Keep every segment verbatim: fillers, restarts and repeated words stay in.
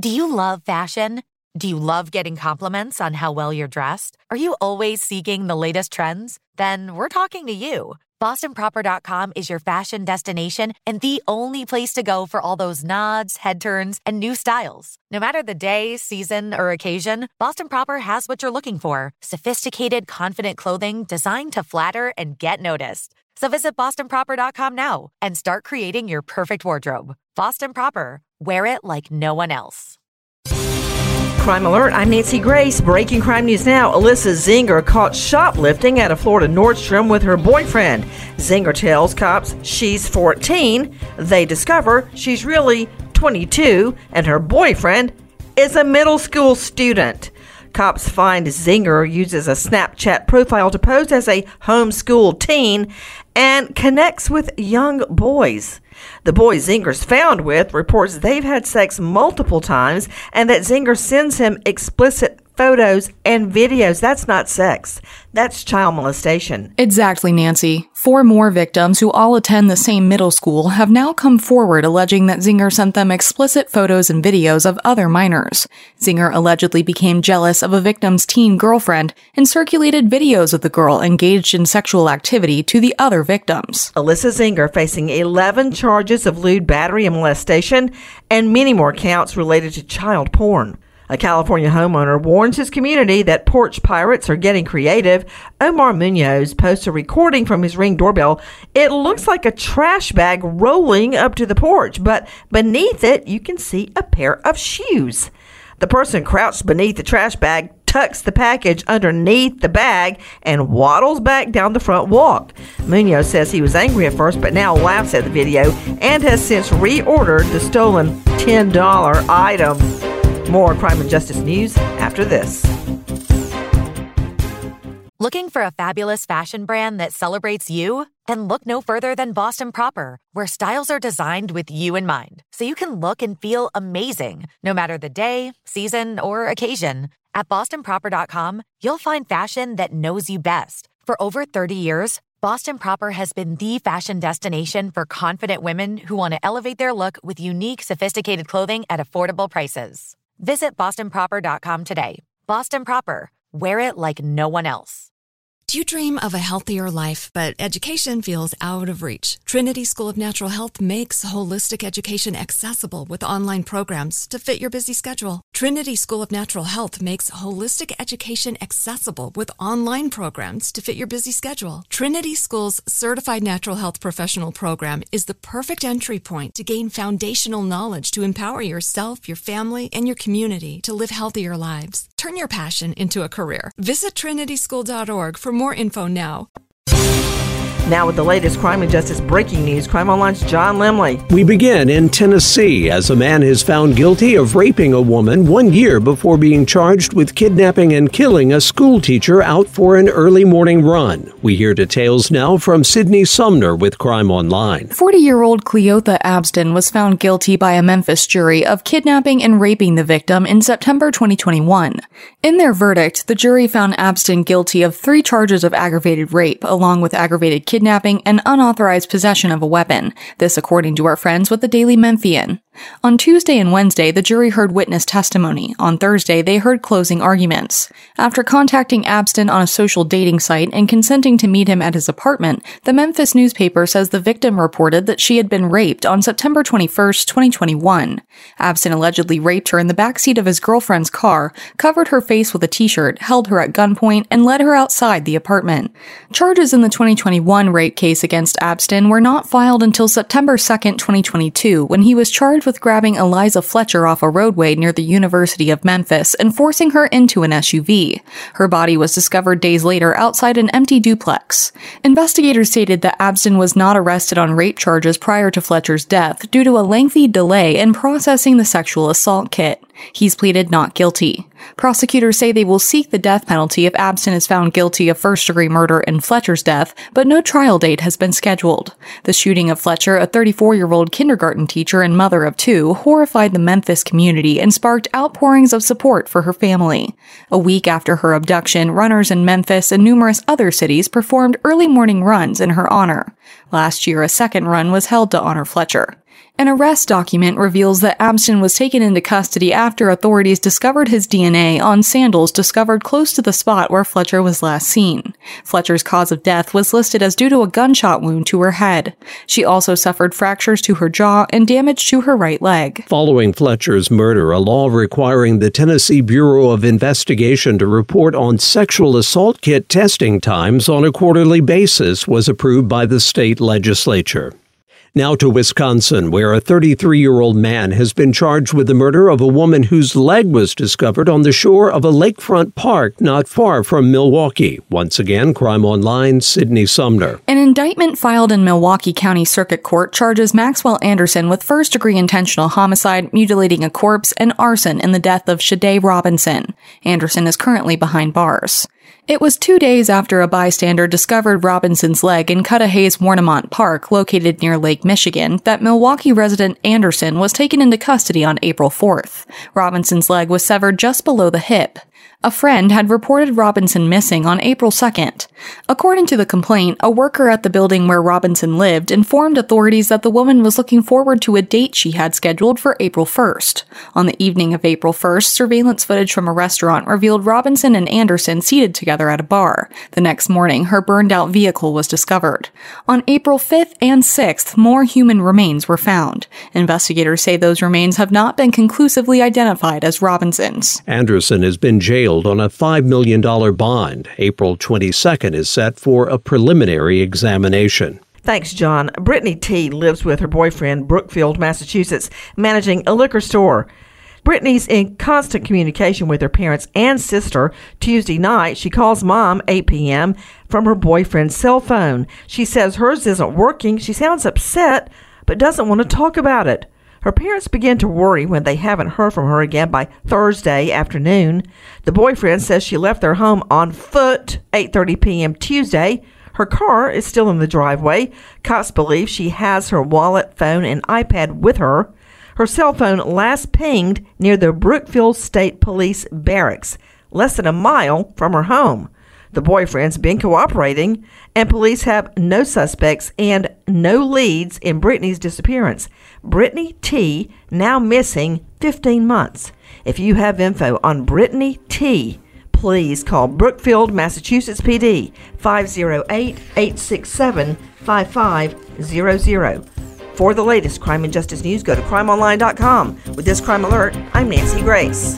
Do you love fashion? Do you love getting compliments on how well you're dressed? Are you always seeking the latest trends? Then we're talking to you. Boston Proper dot com is your fashion destination and the only place to go for all those nods, head turns, and new styles. No matter the day, season, or occasion, Boston Proper has what you're looking for. Sophisticated, confident clothing designed to flatter and get noticed. So visit Boston Proper dot com now and start creating your perfect wardrobe. Boston Proper. Wear it like no one else. Crime Alert, I'm Nancy Grace. Breaking crime news now. Alyssa Zinger caught shoplifting at a Florida Nordstrom with her boyfriend. Zinger tells cops she's fourteen. They discover she's really twenty-two, and her boyfriend is a middle school student. Cops find Zinger uses a Snapchat profile to pose as a homeschool teen and connects with young boys. The boy Zinger's found with reports they've had sex multiple times and that Zinger sends him explicit photos and videos. That's not sex. That's child molestation. Exactly, Nancy. Four more victims who all attend the same middle school have now come forward alleging that Zinger sent them explicit photos and videos of other minors. Zinger allegedly became jealous of a victim's teen girlfriend and circulated videos of the girl engaged in sexual activity to the other victims. Alyssa Zinger facing eleven charges of lewd battery and molestation and many more counts related to child porn. A California homeowner warns his community that porch pirates are getting creative. Omar Munoz posts a recording from his Ring doorbell. It looks like a trash bag rolling up to the porch, but beneath it, you can see a pair of shoes. The person crouched beneath the trash bag, tucks the package underneath the bag, and waddles back down the front walk. Munoz says he was angry at first, but now laughs at the video and has since reordered the stolen ten dollars item. More crime and justice news after this. Looking for a fabulous fashion brand that celebrates you? Then look no further than Boston Proper, where styles are designed with you in mind, so you can look and feel amazing, no matter the day, season, or occasion. At Boston Proper dot com, you'll find fashion that knows you best. For over thirty years, Boston Proper has been the fashion destination for confident women who want to elevate their look with unique, sophisticated clothing at affordable prices. Visit Boston Proper dot com today. Boston Proper. Wear it like no one else. Do you dream of a healthier life, but education feels out of reach? Trinity School of Natural Health makes holistic education accessible with online programs to fit your busy schedule. Trinity School of Natural Health makes holistic education accessible with online programs to fit your busy schedule. Trinity School's Certified Natural Health Professional Program is the perfect entry point to gain foundational knowledge to empower yourself, your family, and your community to live healthier lives. Turn your passion into a career. Visit trinity school dot org for more info now. Now with the latest crime and justice breaking news, Crime Online's John Lemley. We begin in Tennessee as a man is found guilty of raping a woman one year before being charged with kidnapping and killing a school teacher out for an early morning run. We hear details now from Sydney Sumner with Crime Online. forty-year-old Cleotha Abston was found guilty by a Memphis jury of kidnapping and raping the victim in September twenty twenty-one. In their verdict, the jury found Abston guilty of three charges of aggravated rape, along with aggravated kidnapping and unauthorized possession of a weapon. This according to our friends with the Daily Memphian. On Tuesday and Wednesday, the jury heard witness testimony. On Thursday, they heard closing arguments. After contacting Abston on a social dating site and consenting to meet him at his apartment, the Memphis newspaper says the victim reported that she had been raped on September twenty-first, twenty twenty-one. Abston allegedly raped her in the backseat of his girlfriend's car, covered her face with a t-shirt, held her at gunpoint, and led her outside the apartment. Charges in the twenty twenty-one rape case against Abston were not filed until September second, twenty twenty-two, when he was charged with grabbing Eliza Fletcher off a roadway near the University of Memphis and forcing her into an S U V. Her body was discovered days later outside an empty duplex. Investigators stated that Abston was not arrested on rape charges prior to Fletcher's death due to a lengthy delay in processing the sexual assault kit. He's pleaded not guilty. Prosecutors say they will seek the death penalty if Abston is found guilty of first-degree murder in Fletcher's death, but no trial date has been scheduled. The shooting of Fletcher, a thirty-four-year-old kindergarten teacher and mother of two, horrified the Memphis community and sparked outpourings of support for her family. A week after her abduction, runners in Memphis and numerous other cities performed early morning runs in her honor. Last year, a second run was held to honor Fletcher. An arrest document reveals that Abston was taken into custody after authorities discovered his D N A on sandals discovered close to the spot where Fletcher was last seen. Fletcher's cause of death was listed as due to a gunshot wound to her head. She also suffered fractures to her jaw and damage to her right leg. Following Fletcher's murder, a law requiring the Tennessee Bureau of Investigation to report on sexual assault kit testing times on a quarterly basis was approved by the state legislature. Now to Wisconsin, where a thirty-three-year-old man has been charged with the murder of a woman whose leg was discovered on the shore of a lakefront park not far from Milwaukee. Once again, Crime Online, Sydney Sumner. An indictment filed in Milwaukee County Circuit Court charges Maxwell Anderson with first-degree intentional homicide, mutilating a corpse, and arson in the death of Shade Robinson. Anderson is currently behind bars. It was two days after a bystander discovered Robinson's leg in Cudahy's-Warnemont Park, located near Lake Michigan, that Milwaukee resident Anderson was taken into custody on April fourth. Robinson's leg was severed just below the hip. A friend had reported Robinson missing on April second. According to the complaint, a worker at the building where Robinson lived informed authorities that the woman was looking forward to a date she had scheduled for April first. On the evening of April first, surveillance footage from a restaurant revealed Robinson and Anderson seated together at a bar. The next morning, her burned-out vehicle was discovered. On April fifth and sixth, more human remains were found. Investigators say those remains have not been conclusively identified as Robinson's. Anderson has been jailed on a five million dollars bond. April twenty-second is set for a preliminary examination. Thanks, John. Brittany T. lives with her boyfriend, Brookfield, Massachusetts, managing a liquor store. Brittany's in constant communication with her parents and sister. Tuesday night, she calls Mom, eight p.m., from her boyfriend's cell phone. She says hers isn't working. She sounds upset, but doesn't want to talk about it. Her parents begin to worry when they haven't heard from her again by Thursday afternoon. The boyfriend says she left their home on foot eight thirty p.m. Tuesday. Her car is still in the driveway. Cops believe she has her wallet, phone, and iPad with her. Her cell phone last pinged near the Brookfield State Police Barracks, less than a mile from her home. The boyfriend's been cooperating, and police have no suspects and no leads in Brittany's disappearance. Brittany T. now missing fifteen months. If you have info on Brittany T., please call Brookfield, Massachusetts P D, five oh eight, eight six seven, five five zero zero. For the latest crime and justice news, go to crime online dot com. With this crime alert, I'm Nancy Grace.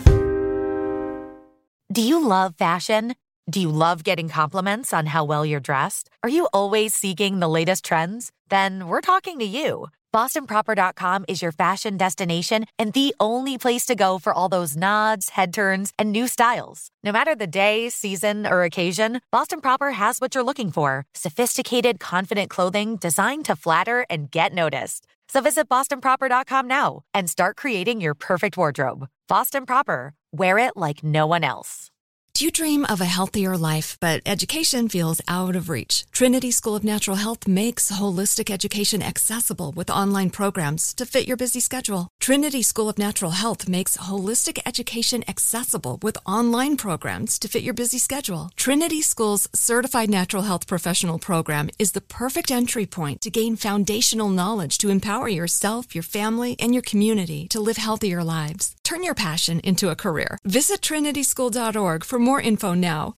Do you love fashion? Do you love getting compliments on how well you're dressed? Are you always seeking the latest trends? Then we're talking to you. Boston Proper dot com is your fashion destination and the only place to go for all those nods, head turns, and new styles. No matter the day, season, or occasion, Boston Proper has what you're looking for. Sophisticated, confident clothing designed to flatter and get noticed. So visit Boston Proper dot com now and start creating your perfect wardrobe. Boston Proper. Wear it like no one else. Do you dream of a healthier life, but education feels out of reach? Trinity School of Natural Health makes holistic education accessible with online programs to fit your busy schedule. Trinity School of Natural Health makes holistic education accessible with online programs to fit your busy schedule. Trinity School's Certified Natural Health Professional Program is the perfect entry point to gain foundational knowledge to empower yourself, your family, and your community to live healthier lives. Turn your passion into a career. Visit trinity school dot org for more info now.